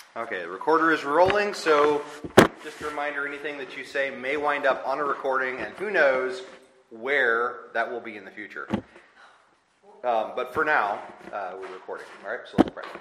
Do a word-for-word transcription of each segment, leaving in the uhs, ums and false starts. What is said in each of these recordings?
Okay, the recorder is rolling, so just a reminder, anything that you say may wind up on a recording, and who knows where that will be in the future. Um, but for now, uh, we're recording. All right, so let's pray.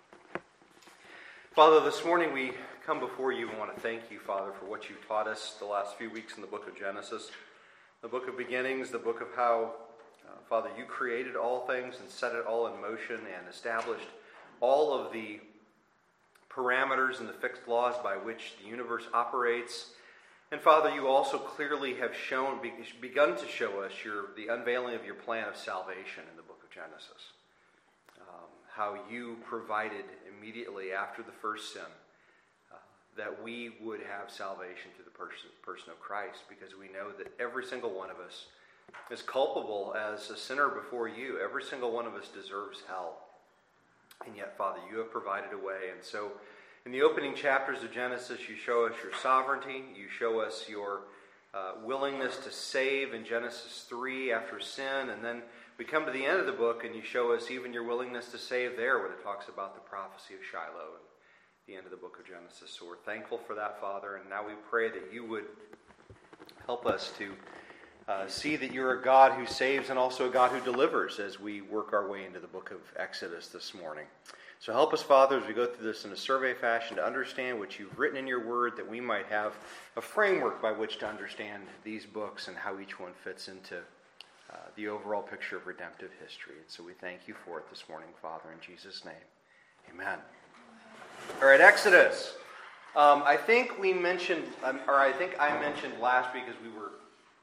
Father, this morning we come before you and want to thank you, Father, for what you've taught us the last few weeks in the book of Genesis, the book of beginnings, the book of how, uh, Father, you created all things and set it all in motion and established all of the parameters and the fixed laws by which the universe operates. And Father, you also clearly have shown, begun to show us your, the unveiling of your plan of salvation in the book of Genesis. Um, how you provided immediately after the first sin uh, that we would have salvation through the person, person of Christ, because we know that every single one of us is culpable as a sinner before you. Every single one of us deserves hell. And yet, Father, you have provided a way. And so, in the opening chapters of Genesis, you show us your sovereignty. You show us your uh, willingness to save in Genesis three after sin. And then we come to the end of the book, and you show us even your willingness to save there when it talks about the prophecy of Shiloh at the end of the book of Genesis. So we're thankful for that, Father. And now we pray that you would help us to Uh, see that you're a God who saves and also a God who delivers as we work our way into the book of Exodus this morning. So help us, Father, as we go through this in a survey fashion to understand what you've written in your word, that we might have a framework by which to understand these books and how each one fits into uh, the overall picture of redemptive history. And so we thank you for it this morning, Father, in Jesus' name. Amen. All right, Exodus. Um, I think we mentioned, um, or I think I mentioned last week as we were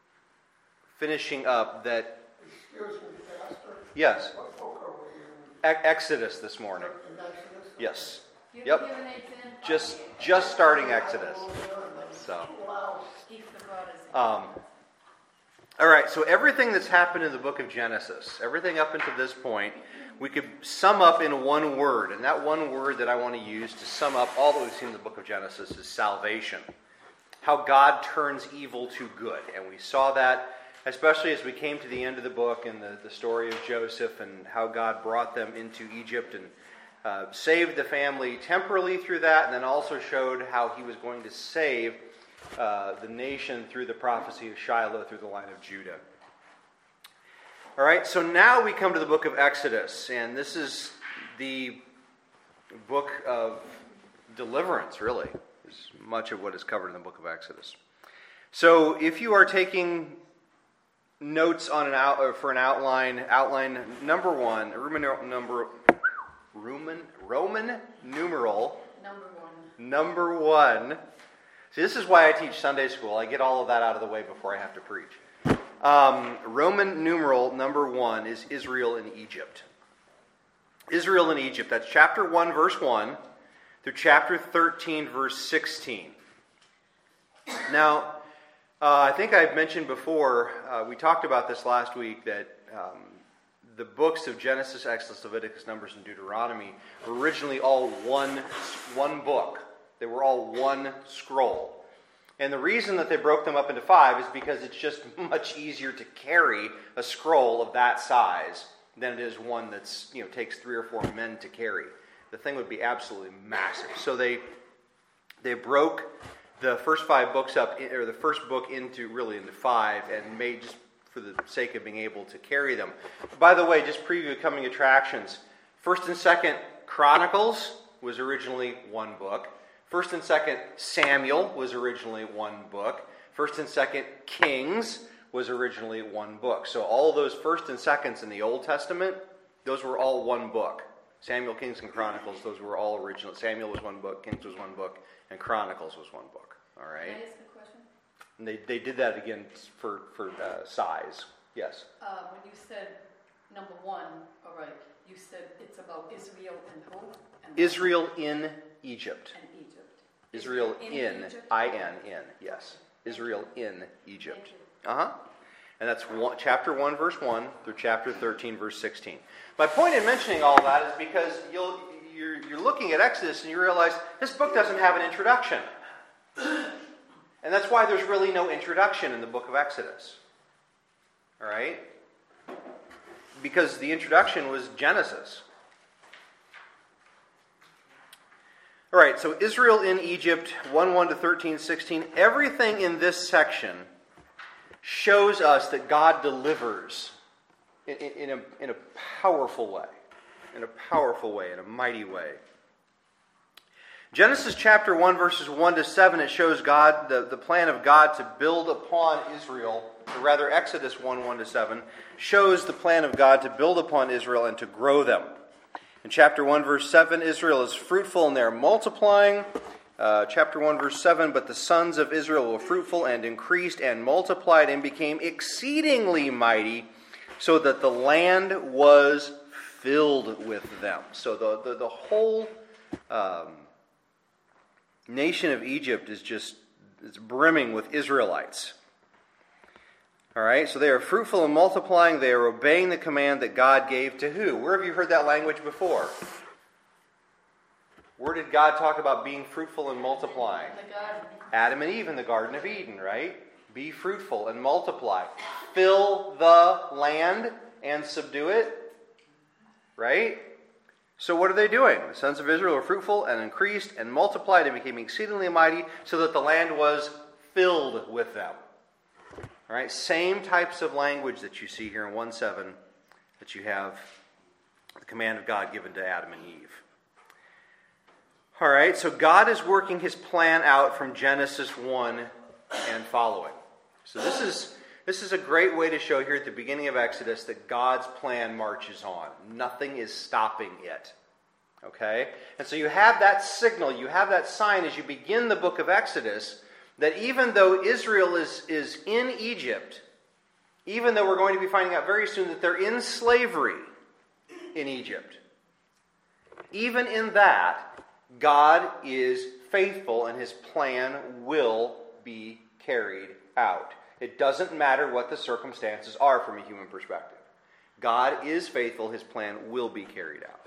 finishing up that. Excuse me, Pastor. Yes. What book are we in? E- Exodus this morning. In Exodus? Yes. You Yep. given it in Just just starting Exodus. So. Wow. Keep the brothers. Um. All right. So everything that's happened in the book of Genesis, everything up until this point, we could sum up in one word, and that one word that I want to use to sum up all that we've seen in the book of Genesis is salvation. How God turns evil to good, and we saw that. Especially as we came to the end of the book and the, the story of Joseph and how God brought them into Egypt and uh, saved the family temporarily through that, and then also showed how he was going to save uh, the nation through the prophecy of Shiloh through the line of Judah. All right, so now we come to the book of Exodus, and this is the book of deliverance, really, is much of what is covered in the book of Exodus. So if you are taking notes on an out or for an outline. Outline number one, Roman number Roman Roman numeral Number one. number one. See, this is why I teach Sunday school. I get all of that out of the way before I have to preach. Um, Roman numeral number one is Israel in Egypt. Israel in Egypt. That's chapter one, verse one, through chapter thirteen, verse sixteen. Now. Uh, I think I've mentioned before, uh, we talked about this last week, that um, the books of Genesis, Exodus, Leviticus, Numbers, and Deuteronomy were originally all one, one book. They were all one scroll. And the reason that they broke them up into five is because it's just much easier to carry a scroll of that size than it is one that's, you know, takes three or four men to carry. The thing would be absolutely massive. So they they broke the first five books up, or the first book into, really into five, and made just for the sake of being able to carry them. By the way, just preview coming attractions. First and Second Chronicles was originally one book. First and Second Samuel was originally one book. First and Second Kings was originally one book. So all those first and seconds in the Old Testament, those were all one book. Samuel, Kings, and Chronicles, those were all original. Samuel was one book, Kings was one book, and Chronicles was one book. All right. Can I ask a question? And they they did that again for for uh, size. Yes. Uh, when you said number one, all right, you said it's about Israel and who? And Israel in Egypt. And Egypt. Israel in, in Egypt? I N in yes. Israel in Egypt. Thank you. Uh huh. And that's one, chapter one, verse one through chapter thirteen, verse sixteen. My point in mentioning all that is because you'll you're you're looking at Exodus and you realize this book doesn't have an introduction. And that's why there's really no introduction in the book of Exodus. All right? Because the introduction was Genesis. All right, so Israel in Egypt, one one to thirteen sixteen. Everything in this section shows us that God delivers in, in, in, a, in a powerful way. In a powerful way, in a mighty way. Genesis chapter one, verses one to seven, it shows God, the, the plan of God to build upon Israel, or rather Exodus one, one to seven, shows the plan of God to build upon Israel and to grow them. In chapter one, verse seven, Israel is fruitful and they are multiplying. Uh, chapter one, verse seven, but the sons of Israel were fruitful and increased and multiplied and became exceedingly mighty, so that the land was filled with them. So the, the, the whole um, nation of Egypt is just it's brimming with Israelites. All right, so they are fruitful and multiplying. They are obeying the command that God gave to who? Where have you heard that language before? Where did God talk about being fruitful and multiplying? The garden. Adam and Eve in the Garden of Eden, right? Be fruitful and multiply. Fill the land and subdue it. Right? So what are they doing? The sons of Israel were fruitful and increased and multiplied and became exceedingly mighty, so that the land was filled with them. All right, same types of language that you see here in one seven that you have the command of God given to Adam and Eve. All right, so God is working his plan out from Genesis one and following. So this is this is a great way to show here at the beginning of Exodus that God's plan marches on. Nothing is stopping it. Okay? And so you have that signal, you have that sign as you begin the book of Exodus, that even though Israel is, is in Egypt, even though we're going to be finding out very soon that they're in slavery in Egypt, even in that, God is faithful and his plan will be carried out. It doesn't matter what the circumstances are from a human perspective. God is faithful, his plan will be carried out.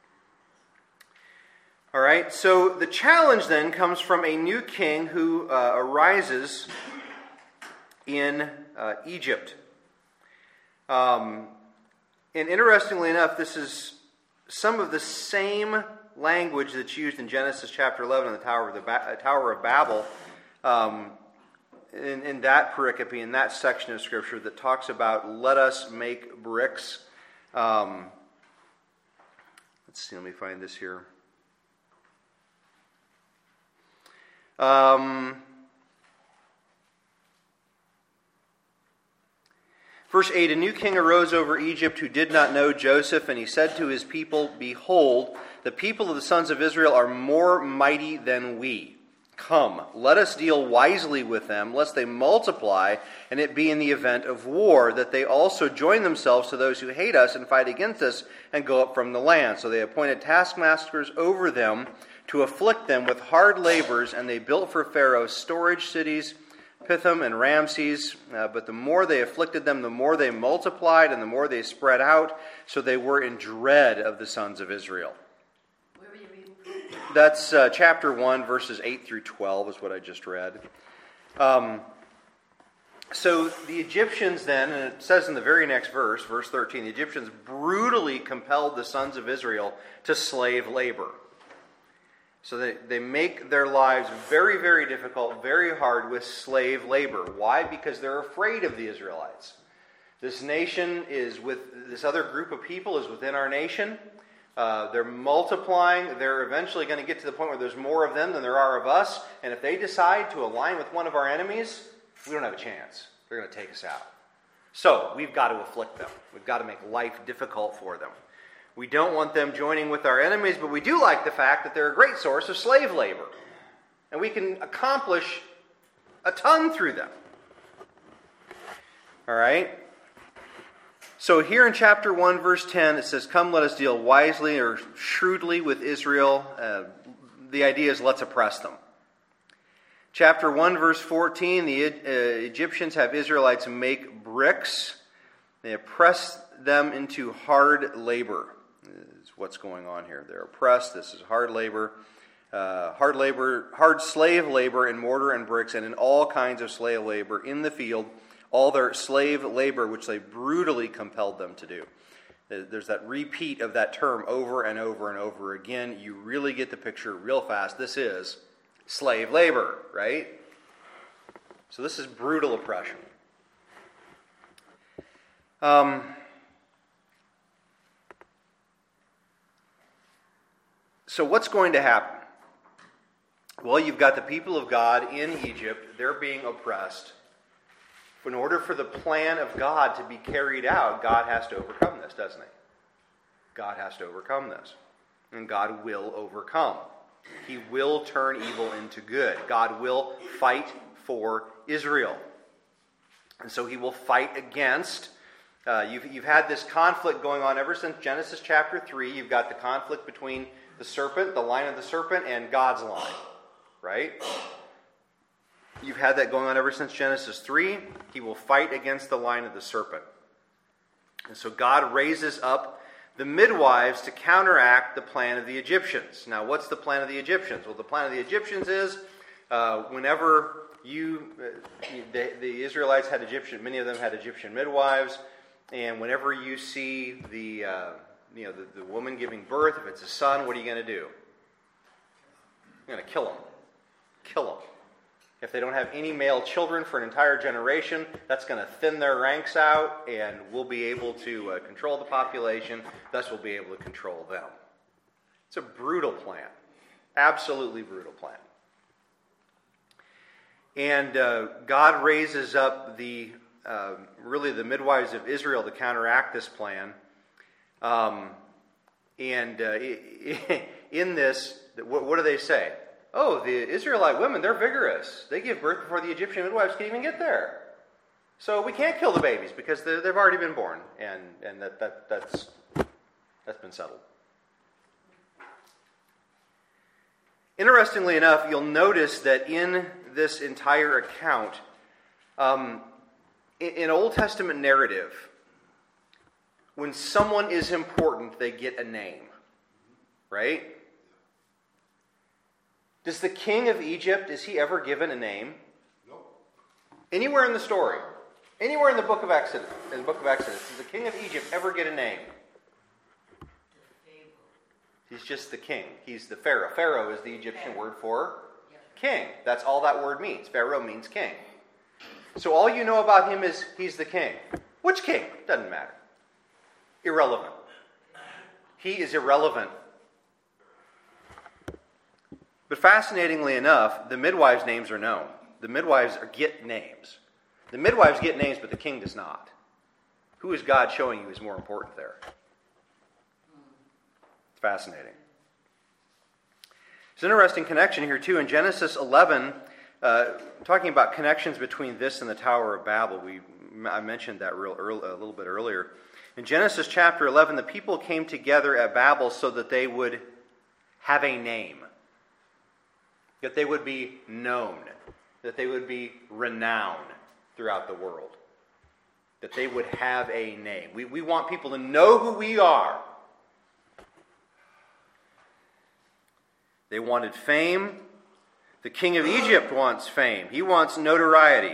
All right, so the challenge then comes from a new king who uh, arises in uh, Egypt. Um, and interestingly enough, this is some of the same language that's used in Genesis chapter eleven in the Tower of, the ba- Tower of Babel, um, in, in that pericope, in that section of Scripture that talks about, let us make bricks. Um, let's see, let me find this here. Um, verse eight, a new king arose over Egypt who did not know Joseph, and he said to his people, behold, the people of the sons of Israel are more mighty than we. Come, let us deal wisely with them, lest they multiply, and it be in the event of war, that they also join themselves to those who hate us and fight against us and go up from the land. So they appointed taskmasters over them to afflict them with hard labors, and they built for Pharaoh storage cities, Pithom and Ramses. Uh, but the more they afflicted them, the more they multiplied, and the more they spread out, so they were in dread of the sons of Israel. Where are you reading? That's uh, chapter one, verses eight through twelve is what I just read. Um, so the Egyptians then, and it says in the very next verse, verse thirteen, the Egyptians brutally compelled the sons of Israel to slave labor. So they, they make their lives very, very difficult, very hard with slave labor. Why? Because they're afraid of the Israelites. This nation is with, this other group of people is within our nation. Uh, they're multiplying. They're eventually going to get to the point where there's more of them than there are of us. And if they decide to align with one of our enemies, we don't have a chance. They're going to take us out. So we've got to afflict them. We've got to make life difficult for them. We don't want them joining with our enemies, but we do like the fact that they're a great source of slave labor. And we can accomplish a ton through them. All right? So here in chapter one, verse ten, it says, come, let us deal wisely or shrewdly with Israel. Uh, the idea is let's oppress them. Chapter one, verse fourteen, the uh, Egyptians have Israelites make bricks. They oppress them into hard labor. Is what's going on here. They're oppressed. This is hard labor. Uh, hard labor, hard slave labor in mortar and bricks, and in all kinds of slave labor in the field, all their slave labor which they brutally compelled them to do. There's that repeat of that term over and over and over again. You really get the picture real fast. This is slave labor, right? So this is brutal oppression. Um, so what's going to happen? Well, you've got the people of God in Egypt. They're being oppressed. In order for the plan of God to be carried out, God has to overcome this, doesn't he? God has to overcome this. And God will overcome. He will turn evil into good. God will fight for Israel. And so he will fight against... Uh, you've, you've had this conflict going on ever since Genesis chapter three. You've got the conflict between the serpent, the line of the serpent, and God's line. Right? You've had that going on ever since Genesis three. He will fight against the line of the serpent. And so God raises up the midwives to counteract the plan of the Egyptians. Now, what's the plan of the Egyptians? Well, the plan of the Egyptians is uh, whenever you, uh, the, the Israelites had Egyptian, many of them had Egyptian midwives, and whenever you see the, uh, you know, the, the woman giving birth, if it's a son, what are you going to do? You're going to kill him. Kill them. If they don't have any male children for an entire generation, that's going to thin their ranks out, and we'll be able to uh, control the population. Thus, we'll be able to control them. It's a brutal plan. Absolutely brutal plan. And uh, God raises up the uh, really the midwives of Israel to counteract this plan. Um, and uh, in this, what, what do they say? Oh, the Israelite women, they're vigorous. They give birth before the Egyptian midwives can even get there. So we can't kill the babies because they've already been born. And, and that, that, that's, that's been settled. Interestingly enough, you'll notice that in this entire account, um, in, in Old Testament narrative, when someone is important, they get a name. Right? Does the king of Egypt, is he ever given a name? No. Anywhere in the story, anywhere in the book of Exodus, in the book of Exodus, does the king of Egypt ever get a name? He's just the king. He's the Pharaoh. Pharaoh is the Egyptian word for king. That's all that word means. Pharaoh means king. So all you know about him is he's the king. Which king? Doesn't matter. Irrelevant. He is irrelevant. But fascinatingly enough, the midwives' names are known. The midwives are, get names. The midwives get names, but the king does not. Who is God showing you is more important there? It's fascinating. There's an interesting connection here, too. In Genesis eleven, uh, talking about connections between this and the Tower of Babel, we I mentioned that real early, a little bit earlier. In Genesis chapter eleven, the people came together at Babel so that they would have a name. That they would be known, that they would be renowned throughout the world, that they would have a name. We, we want people to know who we are. They wanted fame. The king of Egypt wants fame. He wants notoriety.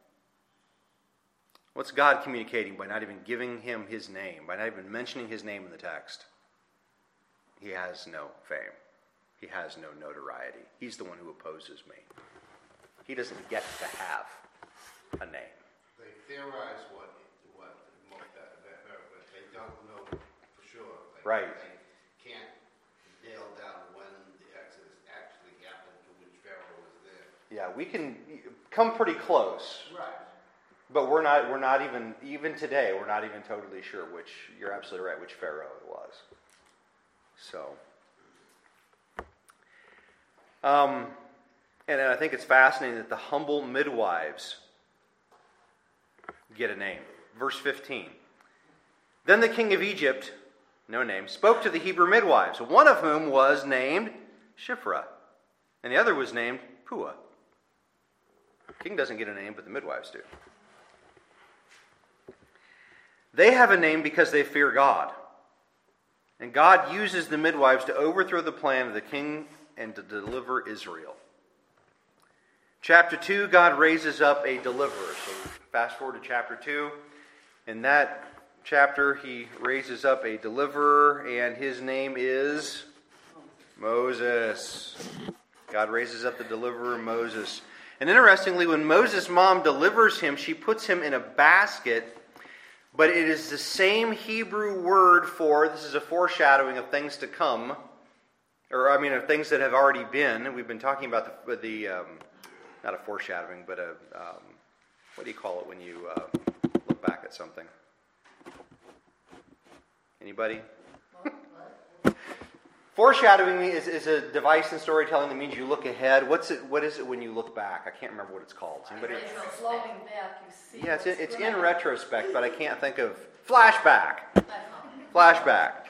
What's God communicating by not even giving him his name, by not even mentioning his name in the text? He has no fame. He has no notoriety. He's the one who opposes me. He doesn't get to have a name. They theorize what, what, what that, that, but they don't know for sure. Like, Right. They can't nail down when the Exodus actually happened, to which Pharaoh was there. Yeah, we can come pretty close. Right. But we're not we're not even even today, we're not even totally sure which, you're absolutely right, which Pharaoh it was. So Um, and I think it's fascinating that the humble midwives get a name. Verse fifteen. Then the king of Egypt, no name, spoke to the Hebrew midwives, one of whom was named Shiphrah, and the other was named Puah. The king doesn't get a name, but the midwives do. They have a name because they fear God. And God uses the midwives to overthrow the plan of the king and to deliver Israel. Chapter two, God raises up a deliverer. So fast forward to chapter two, and that chapter, he raises up a deliverer, and his name is Moses. God raises up the deliverer, Moses. And interestingly, when Moses' mom delivers him, she puts him in a basket, but it is the same Hebrew word for, this is a foreshadowing of things to come, or I mean of things that have already been. We've been talking about the, the um, not a foreshadowing, but a, um, what do you call it when you uh, look back at something? Anybody? Foreshadowing is, is a device in storytelling that means you look ahead. What's it? What is it when you look back? I can't remember what it's called. Anybody? It's flowing back, you see. Yeah, it's in, what's it's going in on. retrospect, but I can't think of flashback. That's all. Flashback.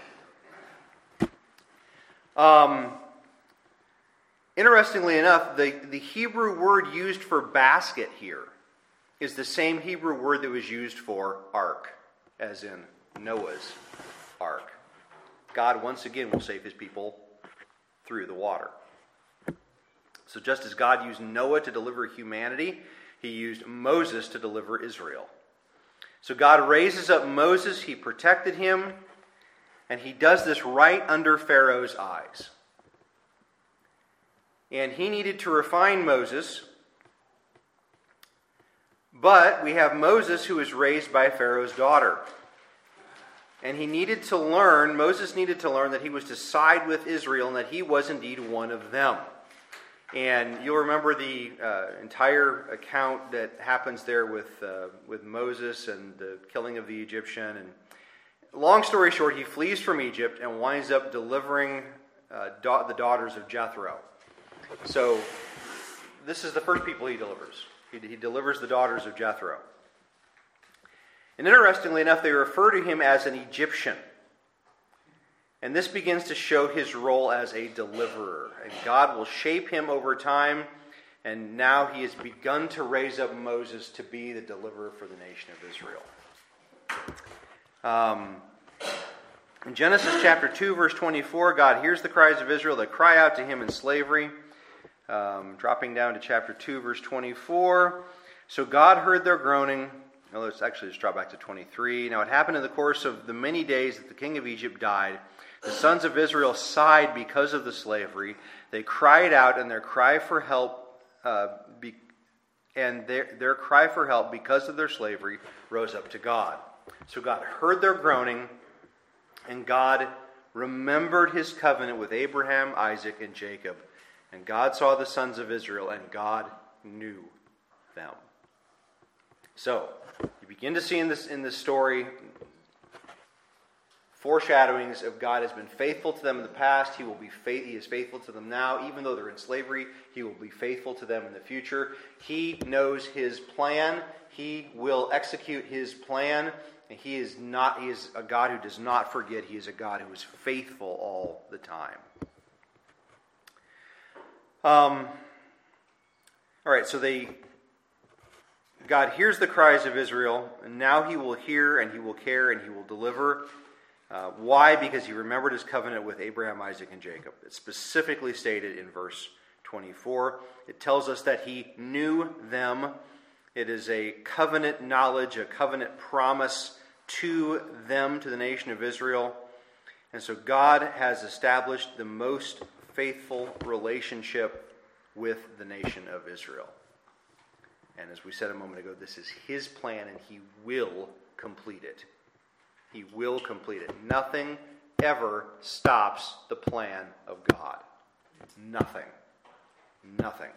Um, interestingly enough, the, the Hebrew word used for basket here is the same Hebrew word that was used for ark, as in Noah's ark. God once again will save his people through the water. So just as God used Noah to deliver humanity, he used Moses to deliver Israel. So God raises up Moses, he protected him, and he does this right under Pharaoh's eyes. And he needed to refine Moses, but we have Moses who is raised by Pharaoh's daughter. And he needed to learn, Moses needed to learn that he was to side with Israel and that he was indeed one of them. And you'll remember the uh, entire account that happens there with uh, with Moses and the killing of the Egyptian. And long story short, he flees from Egypt and winds up delivering uh, da- the daughters of Jethro. So this is the first people he delivers. He, he delivers the daughters of Jethro. And interestingly enough, they refer to him as an Egyptian. And this begins to show his role as a deliverer. And God will shape him over time. And now he has begun to raise up Moses to be the deliverer for the nation of Israel. Um, in Genesis chapter two, verse twenty-four, God hears the cries of Israel that cry out to him in slavery. Um, dropping down to chapter two, verse twenty-four. So God heard their groaning. No, let's actually just drop back to twenty-three. Now it happened in the course of the many days that the king of Egypt died. The sons of Israel sighed because of the slavery. They cried out, and their cry for help, uh, be, and their, their cry for help because of their slavery rose up to God. So God heard their groaning, and God remembered his covenant with Abraham, Isaac, and Jacob. And God saw the sons of Israel, and God knew them. So, you begin to see in this in this story foreshadowings of God has been faithful to them in the past. He will be faith, He is faithful to them now. Even though they're in slavery, He will be faithful to them in the future. He knows His plan. He will execute His plan. And He is not. He is a God who does not forget. He is a God who is faithful all the time. Um. All right. So they. God hears the cries of Israel, and now He will hear, and He will care, and He will deliver. Uh, why? Because He remembered His covenant with Abraham, Isaac, and Jacob. It's specifically stated in verse twenty-four. It tells us that He knew them. It is a covenant knowledge, a covenant promise to them, to the nation of Israel. And so God has established the most faithful relationship with the nation of Israel. And as we said a moment ago, this is His plan, and He will complete it. He will complete it. Nothing ever stops the plan of God. Nothing. Nothing.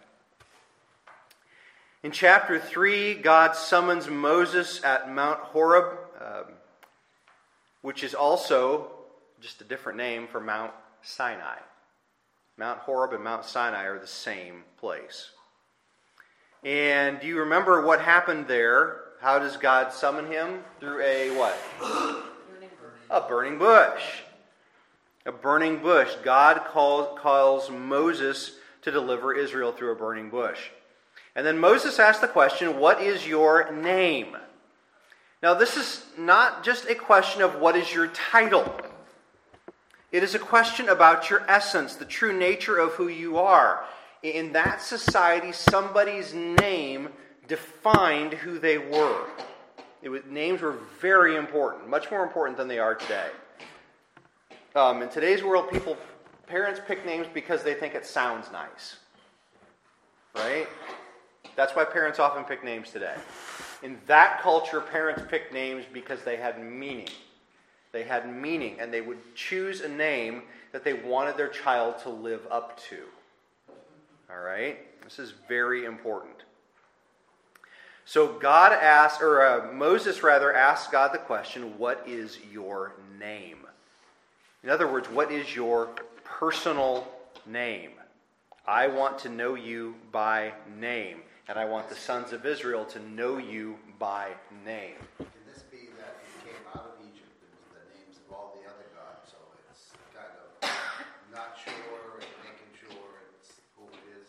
In chapter three, God summons Moses at Mount Horeb, um, which is also just a different name for Mount Sinai. Mount Horeb and Mount Sinai are the same place. And do you remember what happened there? How does God summon him? Through a what? Burning bush. A burning bush. A burning bush. God calls, calls Moses to deliver Israel through a burning bush. And then Moses asks the question, what is your name? Now this is not just a question of what is your title. It is a question about your essence, the true nature of who you are. In that society, somebody's name defined who they were. It was, names were very important, much more important than they are today. Um, in today's world, people, parents pick names because they think it sounds nice. Right? That's why parents often pick names today. In that culture, parents picked names because they had meaning. They had meaning, and they would choose a name that they wanted their child to live up to. All right? This is very important. So God asked, or uh, Moses rather asked God the question, what is your name? In other words, what is your personal name? I want to know you by name, and I want the sons of Israel to know you by name. Can this be that he came out of Egypt and the names of all the other gods, so it's kind of not sure and making sure it's who it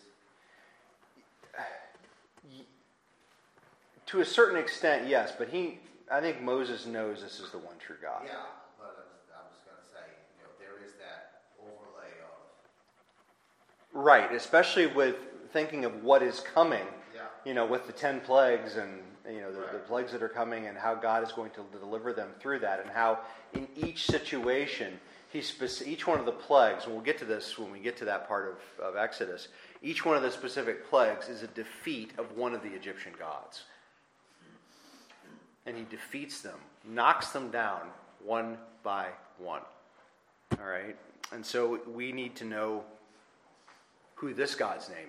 is? To a certain extent, yes, but he, I think Moses knows this is the one true God. Yeah, but I was going to say, you know, there is that overlay of... Right, especially with thinking of what is coming, Yeah. you know, with the ten plagues and, you know, the, Right. the plagues that are coming and how God is going to deliver them through that, and how in each situation, he spec- each one of the plagues, and we'll get to this when we get to that part of, of Exodus, each one of the specific plagues is a defeat of one of the Egyptian gods. And he defeats them, knocks them down one by one. All right? And so we need to know who this God's name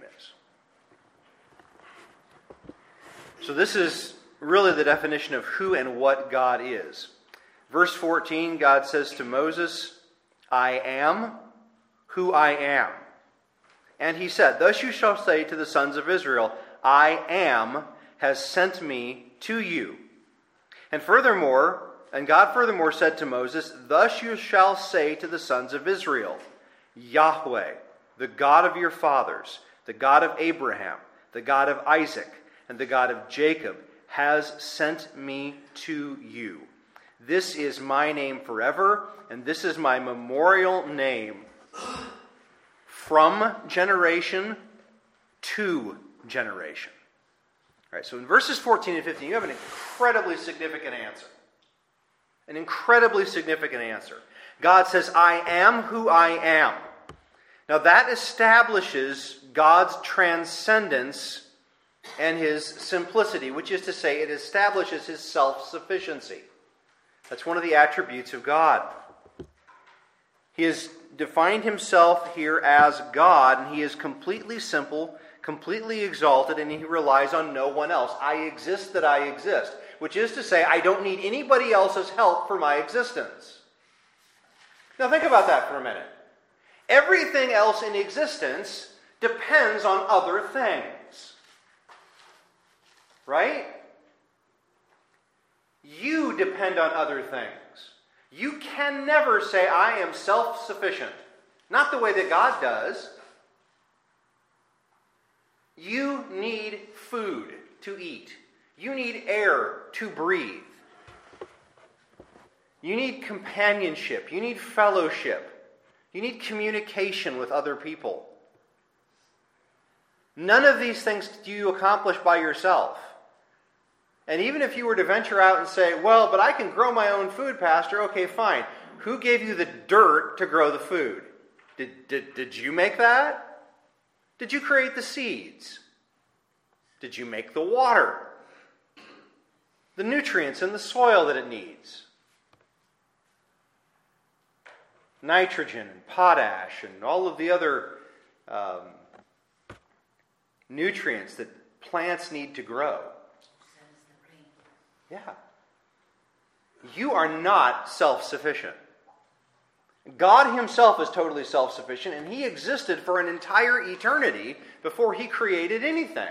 is. So this is really the definition of who and what God is. Verse fourteen, God says to Moses, I am who I am. And he said, thus you shall say to the sons of Israel, I am has sent me to you. And furthermore, and God furthermore said to Moses, thus you shall say to the sons of Israel, Yahweh, the God of your fathers, the God of Abraham, the God of Isaac, and the God of Jacob, has sent me to you. This is my name forever, and this is my memorial name from generation to generation. All right, so in verses fourteen and fifteen, you have an incredibly significant answer. An incredibly significant answer. God says, I am who I am. Now that establishes God's transcendence and his simplicity, which is to say, it establishes his self-sufficiency. That's one of the attributes of God. He has defined himself here as God, and he is completely simple, completely exalted, and he relies on no one else. I exist that I exist, which is to say, I don't need anybody else's help for my existence. Now think about that for a minute. Everything else in existence depends on other things. Right? You depend on other things. You can never say, I am self-sufficient. Not the way that God does. You need food to eat. You need air to breathe. You need companionship. You need fellowship. You need communication with other people. None of these things do you accomplish by yourself. And even if you were to venture out and say, well, but I can grow my own food, Pastor, okay, fine. Who gave you the dirt to grow the food? Did, did, did you make that? Did you create the seeds? Did you make the water? The nutrients in the soil that it needs? Nitrogen and potash and all of the other um, nutrients that plants need to grow. Yeah. You are not self-sufficient. God himself is totally self-sufficient, and he existed for an entire eternity before he created anything.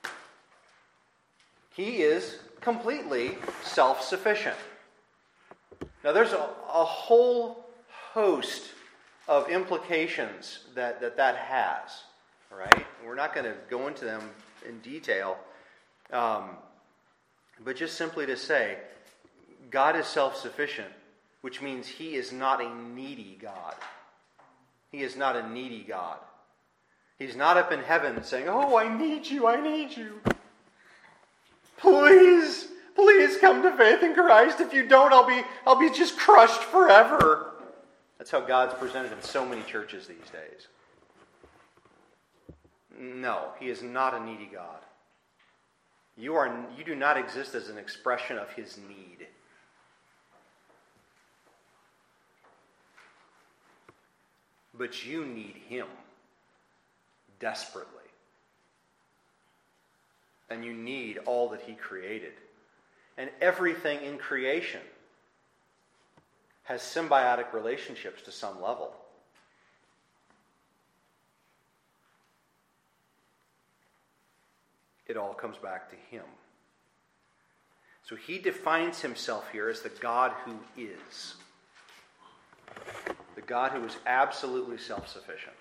He is completely self-sufficient. Now there's a, a whole host of implications that that, that has. Right? We're not going to go into them in detail. Um, but just simply to say, God is self-sufficient, which means he is not a needy God. He is not a needy God. He's not up in heaven saying, oh, I need you, I need you. Please, Please come to faith in Christ. If you don't, I'll be, I'll be just crushed forever. That's how God's presented in so many churches these days. No, he is not a needy God. You are, you do not exist as an expression of his need. But you need him desperately. And you need all that he created. And everything in creation has symbiotic relationships to some level. It all comes back to him. So he defines himself here as the God who is. The God who is absolutely self-sufficient.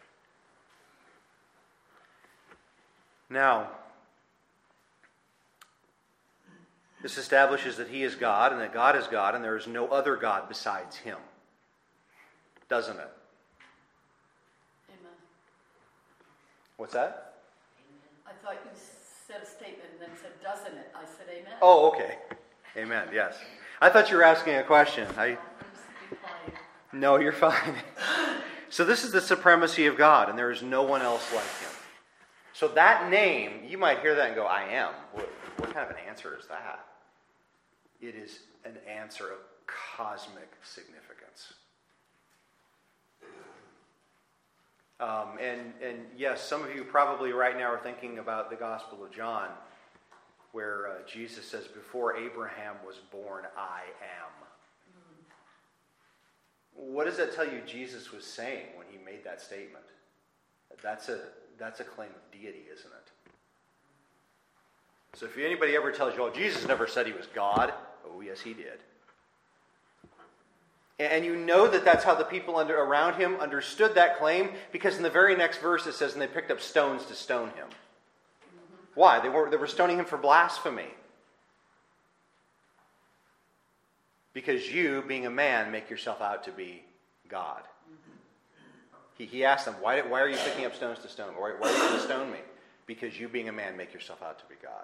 Now, this establishes that he is God and that God is God and there is no other God besides him. Doesn't it? Amen. What's that? I thought you said a statement and then said, doesn't it? I said amen. Oh, okay. Amen, yes. I thought you were asking a question. I... No, you're fine. So this is the supremacy of God, and there is no one else like him. So that name, you might hear that and go, I am. What, what kind of an answer is that? It is an answer of cosmic significance. Um, and, and yes, some of you probably right now are thinking about the Gospel of John, where uh, Jesus says, before Abraham was born, I am. What does that tell you Jesus was saying when he made that statement? That's a, that's a claim of deity, isn't it? So if anybody ever tells you, oh, Jesus never said he was God, oh, yes, he did. And you know that that's how the people under, around him understood that claim, because in the very next verse it says, and they picked up stones to stone him. Why? They were, they were stoning him for blasphemy. Because you, being a man, make yourself out to be God. He, he asked them, why, why are you picking up stones to stone? Why, why are you going to stone me? Because you, being a man, make yourself out to be God.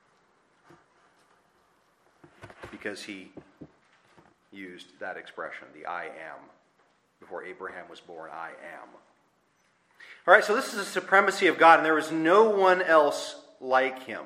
Because he used that expression, the I am. Before Abraham was born, I am. All right, so this is the supremacy of God, and there is no one else like him.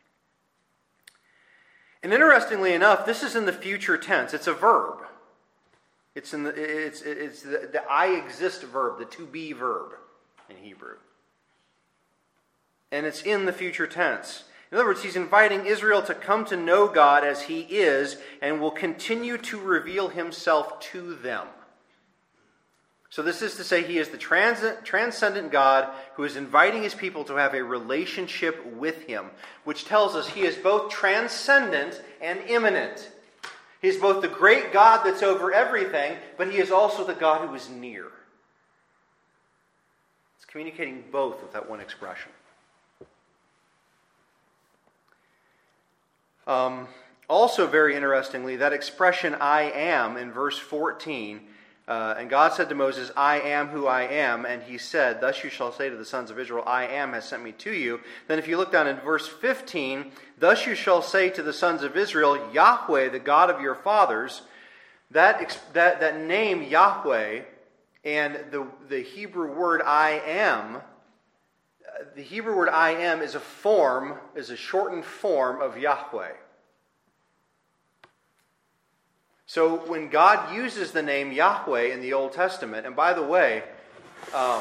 And interestingly enough, this is in the future tense. It's a verb. It's in the it's it's the, the I exist verb, the to be verb in Hebrew. And it's in the future tense. In other words, he's inviting Israel to come to know God as he is and will continue to reveal himself to them. So this is to say he is the trans- transcendent God who is inviting his people to have a relationship with him, which tells us he is both transcendent and immanent. He is both the great God that's over everything, but he is also the God who is near. It's communicating both with that one expression. Um, also, very interestingly, that expression I am in verse fourteen, uh, and God said to Moses, I am who I am, and he said, thus you shall say to the sons of Israel, I am has sent me to you. Then if you look down in verse fifteen, thus you shall say to the sons of Israel, Yahweh, the God of your fathers. That, that, that name Yahweh and the, the Hebrew word I am, the Hebrew word I am is a form, is a shortened form of Yahweh. So when God uses the name Yahweh in the Old Testament, and by the way, um,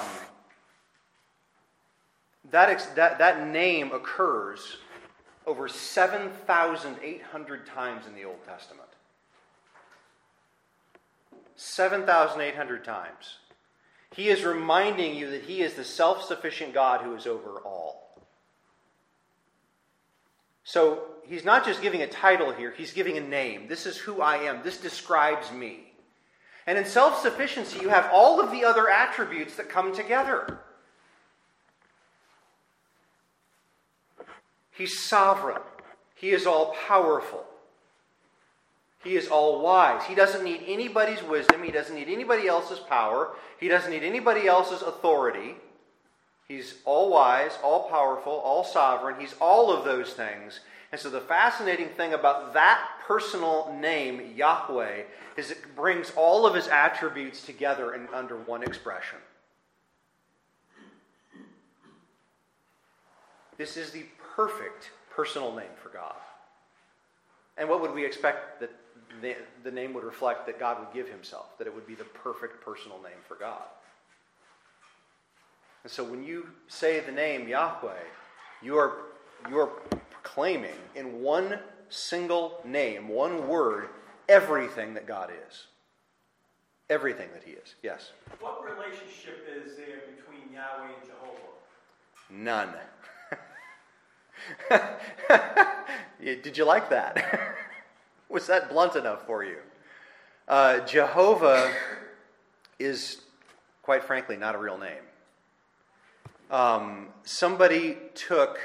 that, ex- that, that name occurs over seven thousand eight hundred times in the Old Testament. seven thousand eight hundred times. He is reminding you that he is the self-sufficient God who is over all. So he's not just giving a title here, he's giving a name. This is who I am. This describes me. And in self-sufficiency, you have all of the other attributes that come together. He's sovereign. He is all-powerful. He is all-wise. He doesn't need anybody's wisdom. He doesn't need anybody else's power. He doesn't need anybody else's authority. He's all wise, all powerful, all sovereign. He's all of those things. And so the fascinating thing about that personal name, Yahweh, is it brings all of his attributes together in under one expression. This is the perfect personal name for God. And what would we expect that the, the name would reflect that God would give himself? That it would be the perfect personal name for God. And so when you say the name Yahweh, you are, you are proclaiming in one single name, one word, everything that God is. Everything that he is. Yes? What relationship is there between Yahweh and Jehovah? None. Did you like that? Was that blunt enough for you? Uh, Jehovah is, quite frankly, not a real name. Um, somebody took...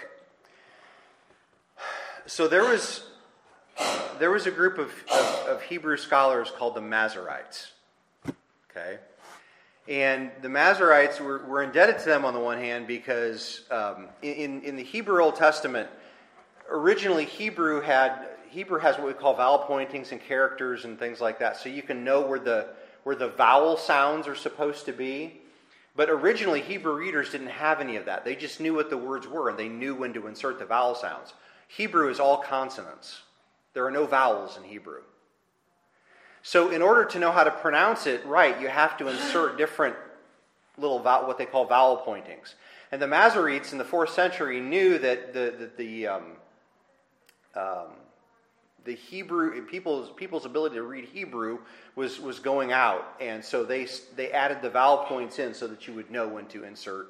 So there was there was a group of, of, of Hebrew scholars called the Masoretes. Okay? And the Masoretes, were, were indebted to them on the one hand because um, in, in the Hebrew Old Testament, originally Hebrew had Hebrew has what we call vowel pointings and characters and things like that, so you can know where the where the vowel sounds are supposed to be. But originally Hebrew readers didn't have any of that. They just knew what the words were and they knew when to insert the vowel sounds. Hebrew is all consonants. There are no vowels in Hebrew. So in order to know how to pronounce it right, you have to insert different little vowel, what they call vowel pointings. And the Masoretes in the fourth century knew that the the, the um, um, the Hebrew people's people's ability to read Hebrew was was going out, and so they they added the vowel points in so that you would know when to insert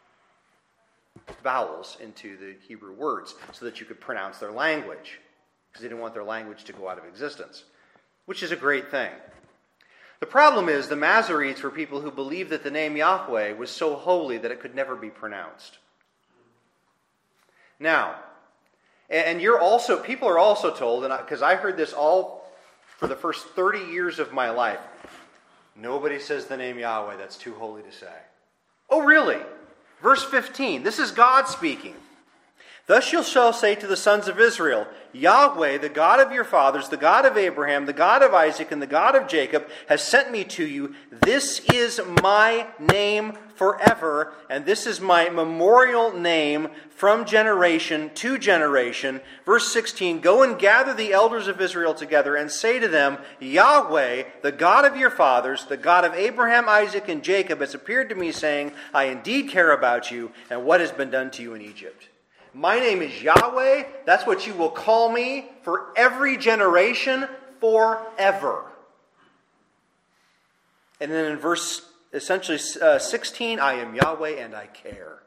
vowels into the Hebrew words, so that you could pronounce their language, because they didn't want their language to go out of existence, which is a great thing. The problem is the Masoretes were people who believed that the name Yahweh was so holy that it could never be pronounced. Now, and you're also, people are also told, and because I, I heard this all for the first thirty years of my life, nobody says the name Yahweh, that's too holy to say. Oh, really? Verse fifteen, this is God speaking. Thus you shall say to the sons of Israel, Yahweh, the God of your fathers, the God of Abraham, the God of Isaac, and the God of Jacob, has sent me to you. This is my name forever, and this is my memorial name from generation to generation. Verse sixteen, go and gather the elders of Israel together and say to them, Yahweh, the God of your fathers, the God of Abraham, Isaac, and Jacob, has appeared to me, saying, I indeed care about you and what has been done to you in Egypt. My name is Yahweh. That's what you will call me for every generation forever. And then in verse essentially uh, sixteen, I am Yahweh and I care.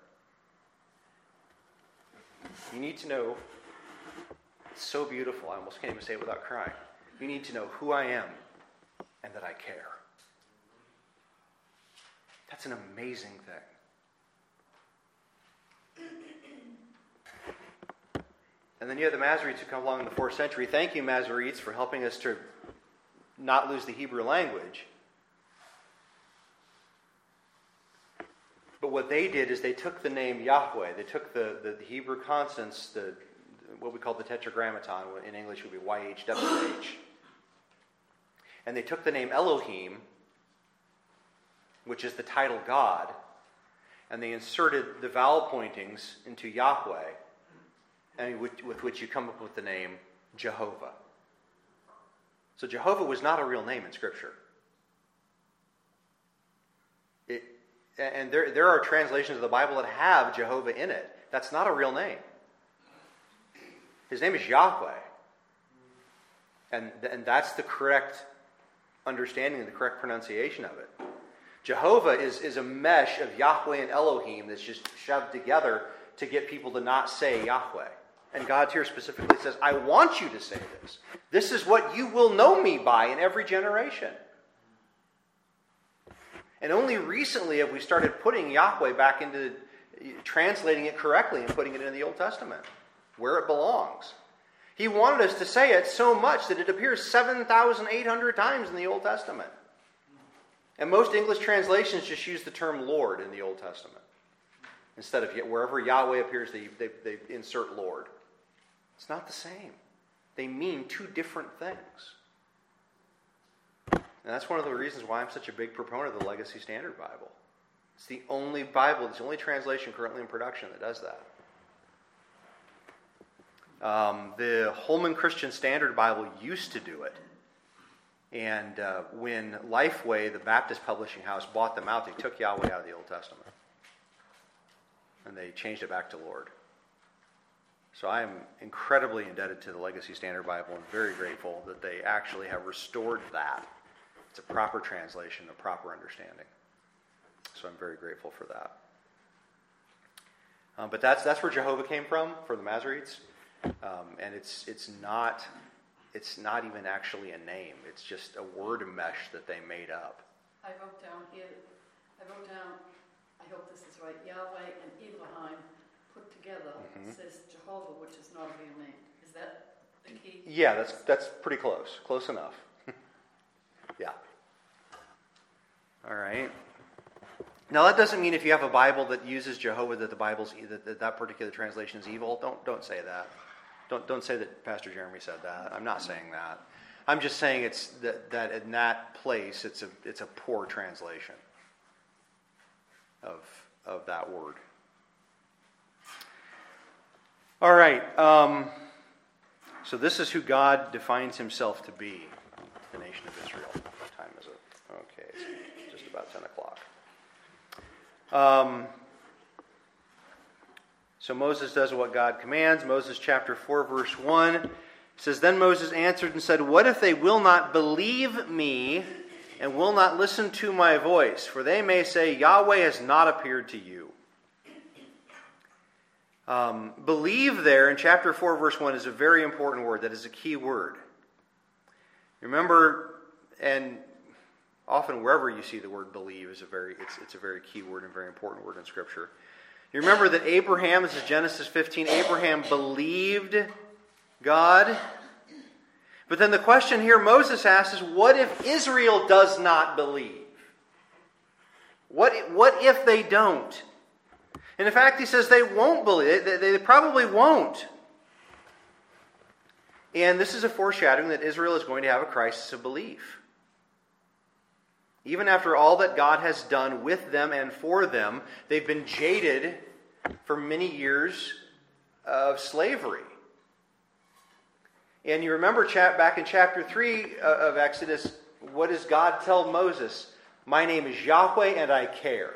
You need to know, it's so beautiful, I almost can't even say it without crying. You need to know who I am and that I care. That's an amazing thing. And then you have the Masoretes who come along in the fourth century. Thank you, Masoretes, for helping us to not lose the Hebrew language. But what they did is they took the name Yahweh. They took the, the, the Hebrew consonants, the what we call the tetragrammaton, in English would be Y H W H. And they took the name Elohim, which is the title God, and they inserted the vowel pointings into Yahweh, and with, with which you come up with the name Jehovah. So Jehovah was not a real name in Scripture. It, and there, there are translations of the Bible that have Jehovah in it. That's not a real name. His name is Yahweh. And, and that's the correct understanding and the correct pronunciation of it. Jehovah is, is a mesh of Yahweh and Elohim that's just shoved together to get people to not say Yahweh. And God here specifically says, I want you to say this. This is what you will know me by in every generation. And only recently have we started putting Yahweh back into, translating it correctly and putting it in the Old Testament, where it belongs. He wanted us to say it so much that it appears seven thousand eight hundred times in the Old Testament. And most English translations just use the term Lord in the Old Testament. Instead of wherever Yahweh appears, they, they, they insert Lord. It's not the same. They mean two different things. And that's one of the reasons why I'm such a big proponent of the Legacy Standard Bible. It's the only Bible, it's the only translation currently in production that does that. Um, the Holman Christian Standard Bible used to do it. And uh, when Lifeway, the Baptist publishing house, bought them out, they took Yahweh out of the Old Testament. And they changed it back to Lord. So I am incredibly indebted to the Legacy Standard Bible and very grateful that they actually have restored that. It's a proper translation, a proper understanding. So I'm very grateful for that. Um, but that's that's where Jehovah came from for the Masoretes, um, and it's it's not it's not even actually a name. It's just a word mesh that they made up. I wrote down here. I wrote down. I hope this is right. Yahweh and Abraham put together Mm-hmm. says Jehovah, which is not a real name. Is that the key? Yeah, that's that's pretty close. Close enough. Yeah. All right. Now that doesn't mean if you have a Bible that uses Jehovah that the Bible's that that, that particular translation is evil. Don't don't say that. Don't don't say that Pastor Jeremy said that. I'm not saying that. I'm just saying it's that, that in that place it's a it's a poor translation of of that word. All right. Um, so this is who God defines himself to be, the nation of Israel. What time is it? Okay, it's just about ten o'clock. Um, so Moses does what God commands. Moses chapter four, verse one says, Then Moses answered and said, What if they will not believe me and will not listen to my voice? For they may say, Yahweh has not appeared to you. Um, believe there in chapter four, verse one is a very important word. That is a key word. Remember, and often wherever you see the word believe is a very it's it's a very key word and very important word in Scripture. You remember that Abraham, this is Genesis fifteen, Abraham believed God. But then the question here Moses asks is, what if Israel does not believe? What, what if they don't? And in fact, he says they won't believe. They, they probably won't. And this is a foreshadowing that Israel is going to have a crisis of belief. Even after all that God has done with them and for them, they've been jaded for many years of slavery. And you remember back in chapter three of Exodus, what does God tell Moses? My name is Yahweh and I care.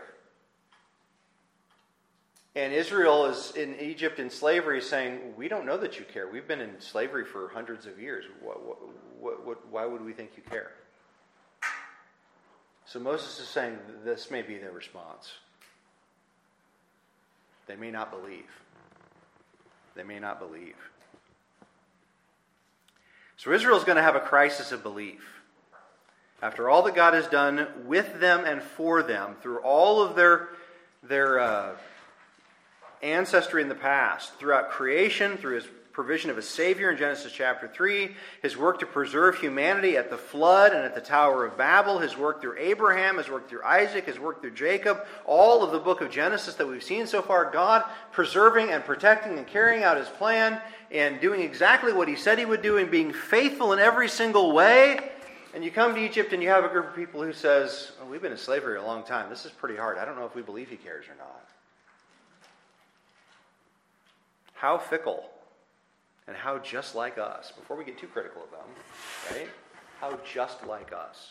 And Israel is in Egypt in slavery saying, we don't know that you care. We've been in slavery for hundreds of years. What, what, what, what, why would we think you care? So Moses is saying this may be their response. They may not believe. They may not believe. So Israel is going to have a crisis of belief. After all that God has done with them and for them, through all of their, their uh, ancestry in the past, throughout creation, through his provision of a Savior in Genesis chapter three, his work to preserve humanity at the flood and at the Tower of Babel, his work through Abraham, his work through Isaac, his work through Jacob, all of the book of Genesis that we've seen so far, God preserving and protecting and carrying out his plan and doing exactly what he said he would do and being faithful in every single way. And you come to Egypt and you have a group of people who says, oh, we've been in slavery a long time. This is pretty hard. I don't know if we believe he cares or not. How fickle. And how just like us, before we get too critical of them, right? How just like us.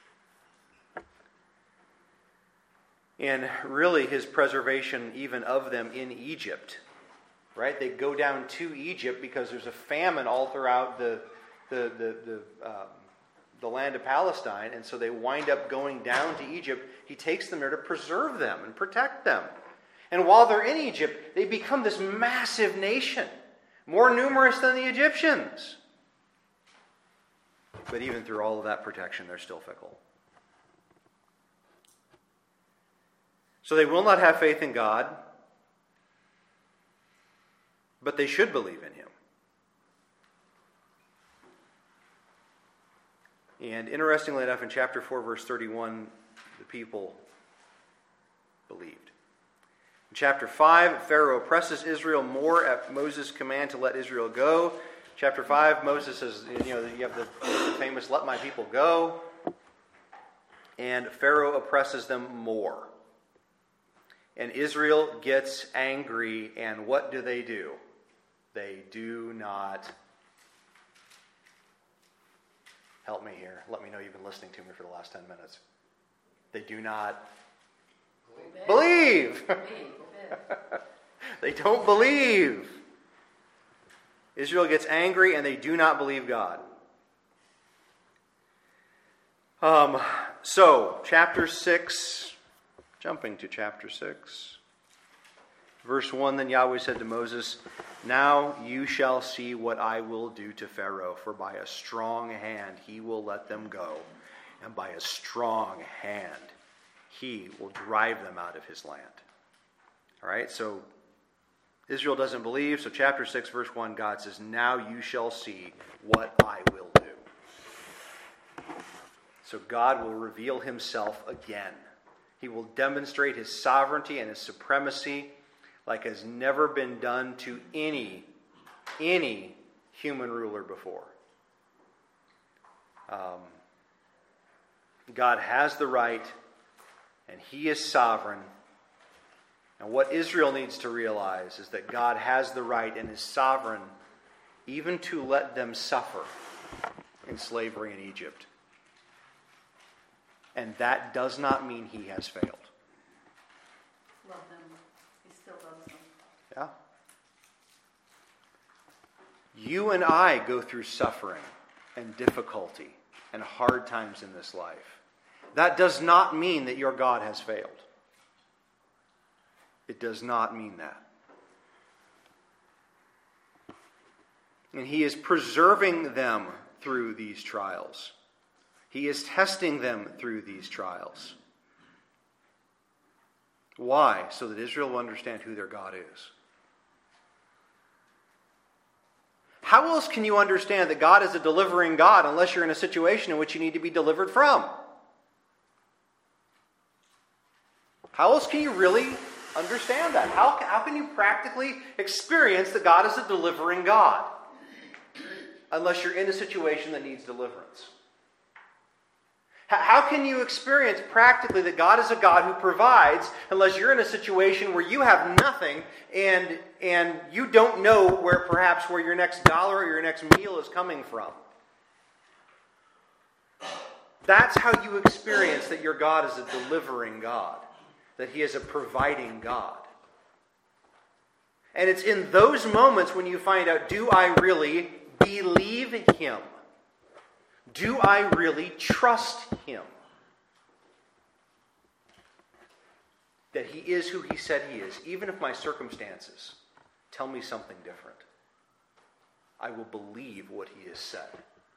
And really his preservation even of them in Egypt, right? They go down to Egypt because there's a famine all throughout the, the, the, the, um, the land of Palestine, and so they wind up going down to Egypt. He takes them there to preserve them and protect them. And while they're in Egypt, they become this massive nation. More numerous than the Egyptians. But even through all of that protection, they're still fickle. So they will not have faith in God, but they should believe in him. And interestingly enough, in chapter four, verse thirty-one, the people believed. In chapter five, Pharaoh oppresses Israel more at Moses' command to let Israel go. Chapter five, Moses says, you know, you have the famous, let my people go. And Pharaoh oppresses them more. And Israel gets angry, and what do they do? They do not... Help me here. Let me know you've been listening to me for the last ten minutes. They do not believe. Obey, obey. They don't believe. Israel gets angry, and they do not believe God. Um, so, chapter six, jumping to chapter six. Verse one, then Yahweh said to Moses, now you shall see what I will do to Pharaoh, for by a strong hand he will let them go, and by a strong hand he will drive them out of his land. All right, so Israel doesn't believe, so chapter six, verse one, God says, now you shall see what I will do. So God will reveal himself again. He will demonstrate his sovereignty and his supremacy like has never been done to any, any human ruler before. Um, God has the right, and he is sovereign. And what Israel needs to realize is that God has the right and is sovereign even to let them suffer in slavery in Egypt. And that does not mean he has failed. Love them. He still loves them. Yeah? You and I go through suffering and difficulty and hard times in this life. That does not mean that your God has failed. It does not mean that. And he is preserving them through these trials. He is testing them through these trials. Why? So that Israel will understand who their God is. How else can you understand that God is a delivering God unless you're in a situation in which you need to be delivered from? How else can you really understand that? How, how can you practically experience that God is a delivering God unless you're in a situation that needs deliverance? How can you experience practically that God is a God who provides unless you're in a situation where you have nothing and, and you don't know where perhaps where your next dollar or your next meal is coming from? That's how you experience that your God is a delivering God, that he is a providing God. And it's in those moments when you find out, do I really believe him? Do I really trust him? That he is who he said he is, even if my circumstances tell me something different. I will believe what he has said.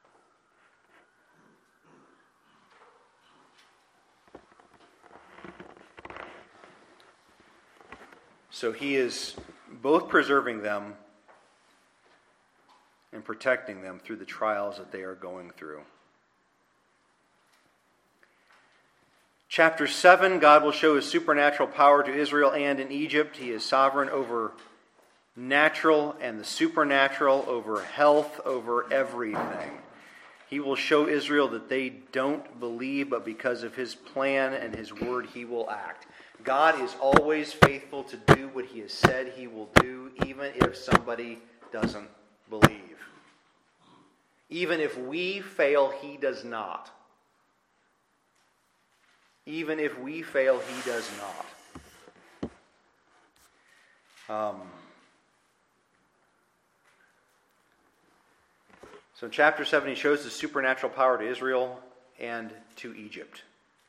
So he is both preserving them and protecting them through the trials that they are going through. Chapter seven, God will show his supernatural power to Israel and in Egypt. He is sovereign over natural and the supernatural, over health, over everything. He will show Israel that they don't believe, but because of his plan and his word, he will act. God is always faithful to do what he has said he will do, even if somebody doesn't believe. Even if we fail, he does not. Even if we fail, he does not. Um, so in chapter seven, he shows the supernatural power to Israel and to Egypt.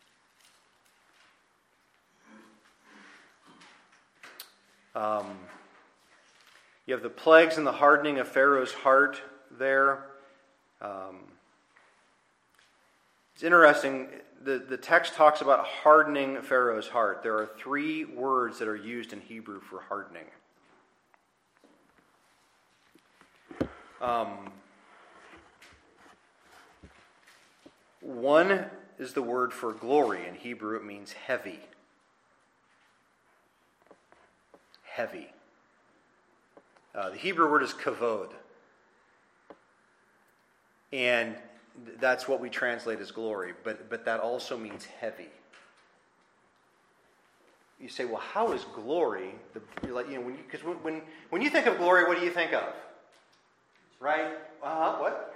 Um, you have the plagues and the hardening of Pharaoh's heart there. Um, it's interesting, the, the text talks about hardening Pharaoh's heart. There are three words that are used in Hebrew for hardening. Um, one is the word for glory. In Hebrew it means heavy. heavy. Uh, the Hebrew word is kavod. And that's what we translate as glory, but, but that also means heavy. You say, well, how is glory, the, like, you know, when you, because when, when, when you think of glory, what do you think of? Right? Uh-huh, what?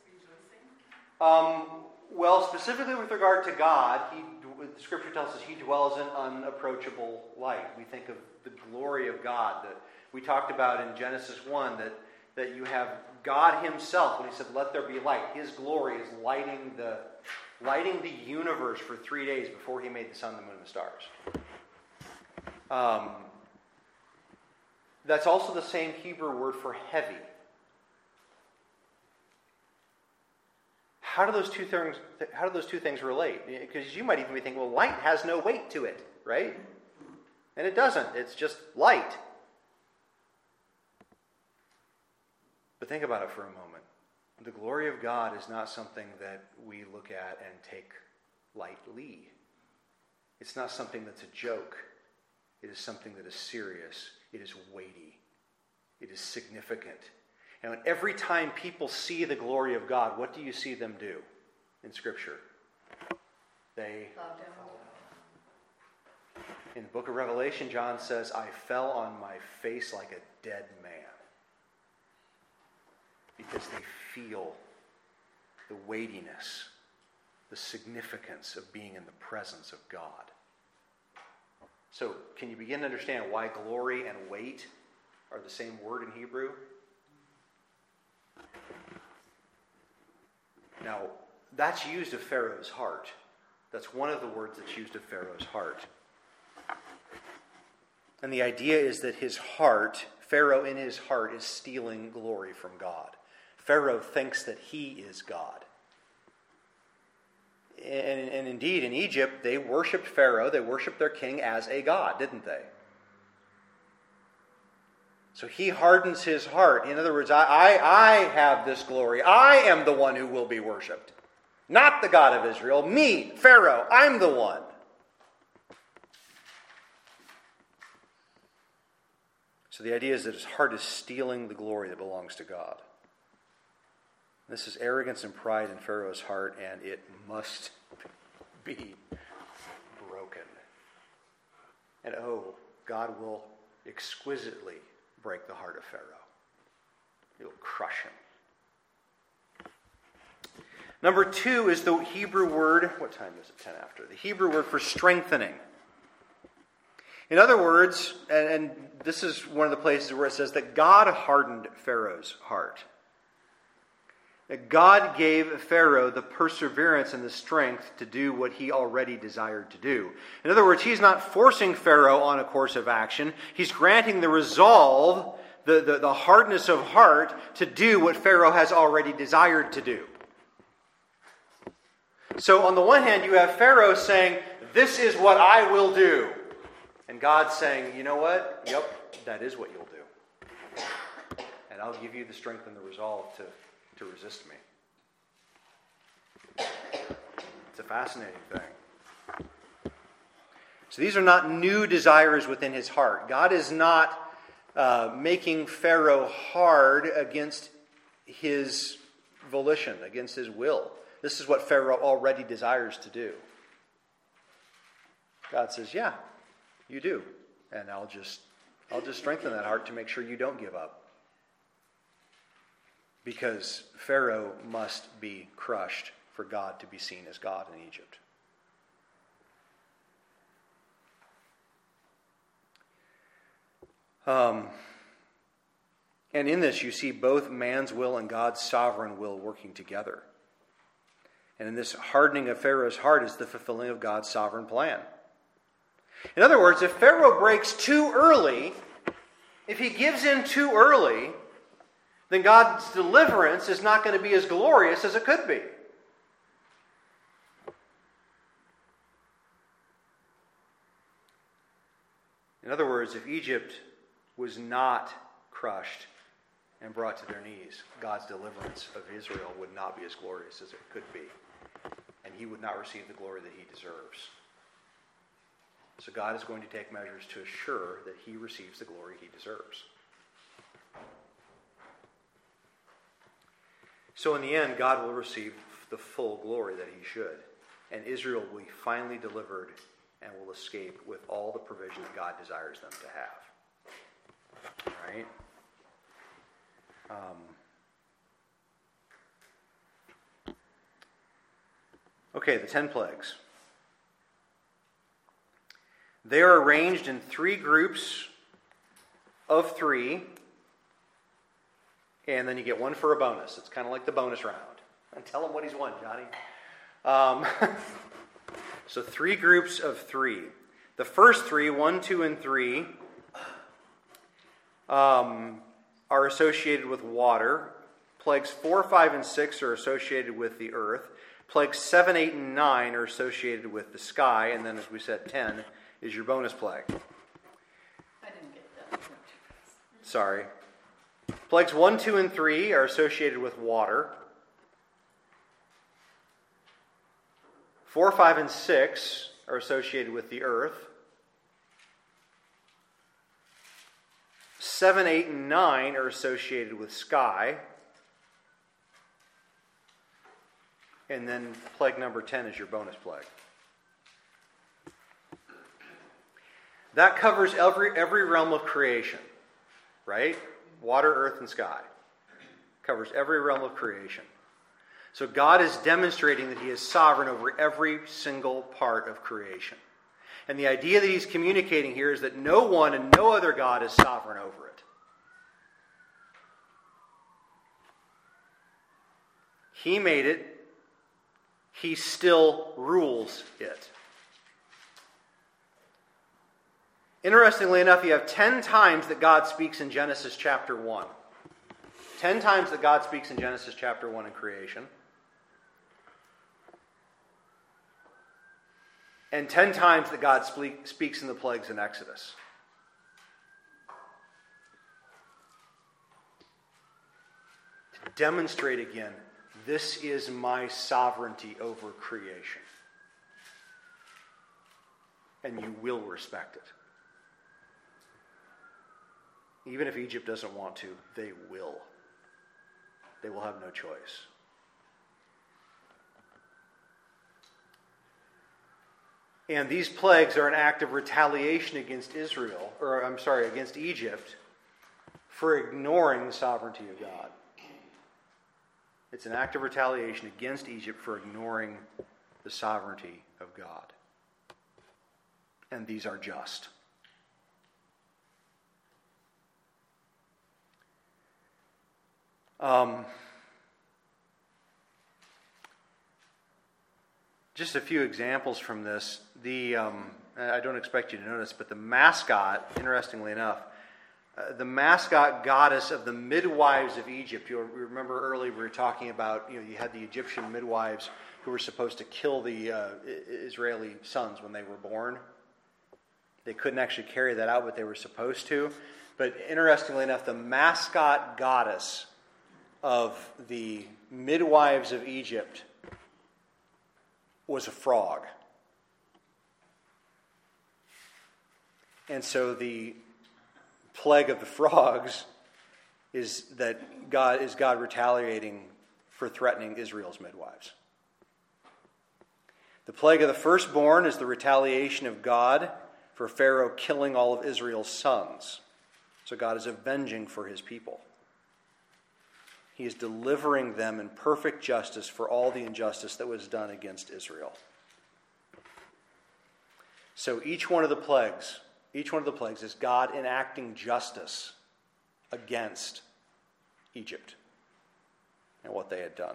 Um, well, specifically with regard to God, he, the Scripture tells us he dwells in unapproachable light. We think of the glory of God that we talked about in Genesis one, that, that you have God himself, when he said, let there be light. His glory is lighting the, lighting the universe for three days before he made the sun, the moon, and the stars. Um, that's also the same Hebrew word for heavy. How do those two things? How do those two things relate? Because you might even be thinking, well, light has no weight to it, right? And it doesn't. It's just light. But think about it for a moment. The glory of God is not something that we look at and take lightly. It's not something that's a joke. It is something that is serious. It is weighty. It is significant. And every time people see the glory of God, what do you see them do in Scripture? They Bow down. In the book of Revelation, John says, I fell on my face like a dead man. Because they feel the weightiness, the significance of being in the presence of God. So, can you begin to understand why glory and weight are the same word in Hebrew? Now, that's used of Pharaoh's heart. That's one of the words that's used of Pharaoh's heart. And the idea is that his heart, Pharaoh in his heart, is stealing glory from God. Pharaoh thinks that he is God. And, and indeed, in Egypt, they worshipped Pharaoh, they worshipped their king as a god, didn't they? So he hardens his heart. In other words, I, I, I have this glory. I am the one who will be worshipped. Not the God of Israel. Me, Pharaoh, I'm the one. So the idea is that his heart is stealing the glory that belongs to God. This is arrogance and pride in Pharaoh's heart, and it must be broken. And oh, God will exquisitely break the heart of Pharaoh. It will crush him. Number two is the Hebrew word, what time is it? ten after. The Hebrew word for strengthening. In other words, and, and this is one of the places where it says that God hardened Pharaoh's heart. That God gave Pharaoh the perseverance and the strength to do what he already desired to do. In other words, he's not forcing Pharaoh on a course of action. He's granting the resolve, the, the, the hardness of heart to do what Pharaoh has already desired to do. So on the one hand, you have Pharaoh saying, this is what I will do. And God's saying, you know what? Yep, that is what you'll do. And I'll give you the strength and the resolve to to resist me. It's a fascinating thing. So these are not new desires within his heart. God is not uh, making Pharaoh hard against his volition, against his will. This is what Pharaoh already desires to do. God says, yeah, you do. And I'll just, I'll just strengthen that heart to make sure you don't give up. Because Pharaoh must be crushed for God to be seen as God in Egypt. Um, and in this, you see both man's will and God's sovereign will working together. And in this hardening of Pharaoh's heart is the fulfilling of God's sovereign plan. In other words, if Pharaoh breaks too early, if he gives in too early, then God's deliverance is not going to be as glorious as it could be. In other words, if Egypt was not crushed and brought to their knees, God's deliverance of Israel would not be as glorious as it could be. And he would not receive the glory that he deserves. So God is going to take measures to assure that he receives the glory he deserves. So in the end, God will receive the full glory that he should. And Israel will be finally delivered and will escape with all the provision that God desires them to have. All right? Um, okay, the ten plagues. They are arranged in three groups of three. And then you get one for a bonus. It's kind of like the bonus round. And tell him what he's won, Johnny. Um, so three groups of three. The first three, one, two, and three, um, are associated with water. Plagues four, five, and six are associated with the earth. Plagues seven, eight, and nine are associated with the sky. And then, as we said, ten is your bonus plague. I didn't get that. Sorry. Plagues one, two, and three are associated with water. four, five, and six are associated with the earth. seven, eight, and nine are associated with sky. And then plague number ten is your bonus plague. That covers every, every realm of creation, right? Water, earth, and sky. Covers every realm of creation. So God is demonstrating that he is sovereign over every single part of creation. And the idea that he's communicating here is that no one and no other God is sovereign over it. He made it. He still rules it. Interestingly enough, you have ten times that God speaks in Genesis chapter one. Ten times that God speaks in Genesis chapter one in creation. And ten times that God speak, speaks in the plagues in Exodus. To demonstrate again, this is my sovereignty over creation. And you will respect it. Even if Egypt doesn't want to, they will. They will have no choice. And these plagues are an act of retaliation against Israel, or I'm sorry, against Egypt, for ignoring the sovereignty of God. It's an act of retaliation against Egypt for ignoring the sovereignty of God. And these are just. Um, just a few examples from this. The um, I don't expect you to notice, but the mascot, interestingly enough, uh, the mascot goddess of the midwives of Egypt. You'll remember earlier we were talking about, you know, you had the Egyptian midwives who were supposed to kill the uh, Israeli sons when they were born. They couldn't actually carry that out, but they were supposed to. But interestingly enough, the mascot goddess of the midwives of Egypt was a frog. And so the plague of the frogs is that God is God retaliating for threatening Israel's midwives. The plague of the firstborn is the retaliation of God for Pharaoh killing all of Israel's sons. So God is avenging for his people. He is delivering them in perfect justice for all the injustice that was done against Israel. So each one of the plagues, each one of the plagues is God enacting justice against Egypt and what they had done.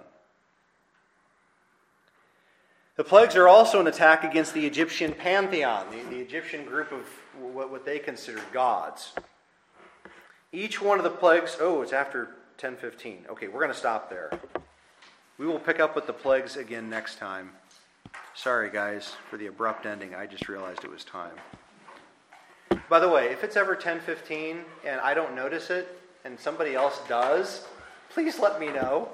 The plagues are also an attack against the Egyptian pantheon, the, the Egyptian group of what, what they considered gods. Each one of the plagues, oh, it's after ten fifteen. Okay, we're going to stop there. We will pick up with the plagues again next time. Sorry, guys, for the abrupt ending. I just realized it was time. By the way, if it's ever ten fifteen and I don't notice it and somebody else does, please let me know.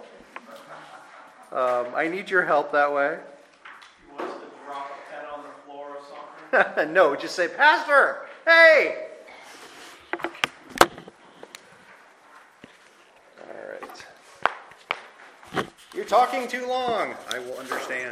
Um, I need your help that way. You want us to drop a pen on the floor or something? No, just say, Pastor, hey! All right. You're talking too long. I will understand.